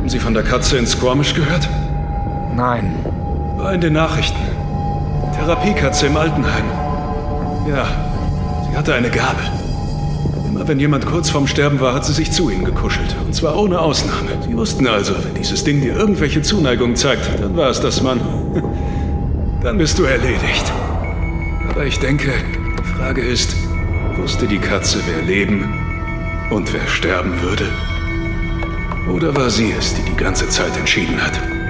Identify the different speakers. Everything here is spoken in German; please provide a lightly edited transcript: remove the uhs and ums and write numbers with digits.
Speaker 1: Haben Sie von der Katze in Squamish gehört?
Speaker 2: Nein.
Speaker 1: War in den Nachrichten. Therapiekatze im Altenheim. Ja, sie hatte eine Gabe. Immer wenn jemand kurz vorm Sterben war, hat sie sich zu ihnen gekuschelt. Und zwar ohne Ausnahme. Sie wussten also, wenn dieses Ding dir irgendwelche Zuneigung zeigt, dann war es das Mann. Dann bist du erledigt. Aber ich denke, die Frage ist, wusste die Katze, wer leben und wer sterben würde? Oder war sie es, die die ganze Zeit entschieden hat?